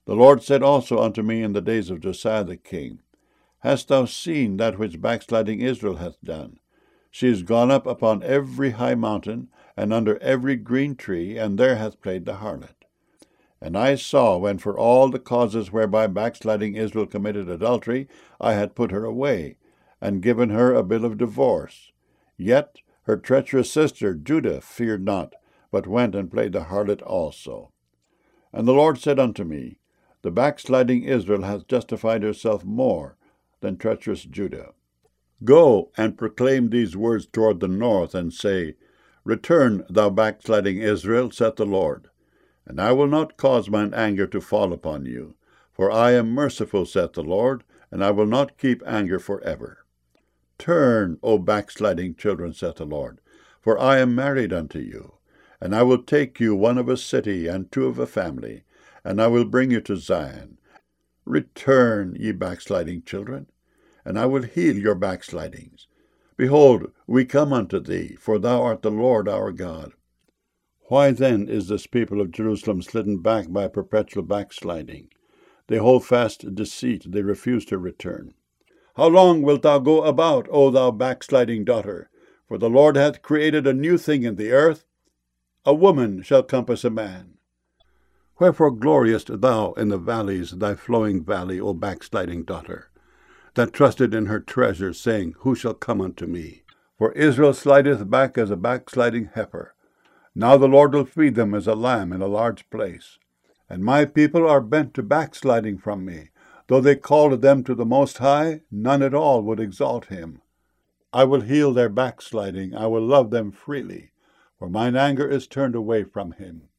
The Lord said also unto me in the days of Josiah the king, Hast thou seen that which backsliding Israel hath done? She is gone up upon every high mountain, and under every green tree, and there hath played the harlot. And I saw, when for all the causes whereby backsliding Israel committed adultery, I had put her away, and given her a bill of divorce. Yet her treacherous sister Judah feared not, but went and played the harlot also. And the Lord said unto me, The backsliding Israel hath justified herself more than treacherous Judah. Go and proclaim these words toward the north, and say, Return, thou backsliding Israel, saith the Lord. And I will not cause mine anger to fall upon you. For I am merciful, saith the Lord, and I will not keep anger forever. Turn, O backsliding children, saith the Lord, for I am married unto you. And I will take you, one of a city, and two of a family, and I will bring you to Zion. Return, ye backsliding children, and I will heal your backslidings. Behold, we come unto thee, for thou art the Lord our God. Why then is this people of Jerusalem slidden back by perpetual backsliding? They hold fast deceit, they refuse to return. How long wilt thou go about, O thou backsliding daughter? For the Lord hath created a new thing in the earth. A woman shall compass a man. Wherefore gloriest thou in the valleys, thy flowing valley, O backsliding daughter, that trusted in her treasure, saying, Who shall come unto me? For Israel slideth back as a backsliding heifer. Now the Lord will feed them as a lamb in a large place. And my people are bent to backsliding from me. Though they called them to the Most High, none at all would exalt him. I will heal their backsliding, I will love them freely, for mine anger is turned away from him.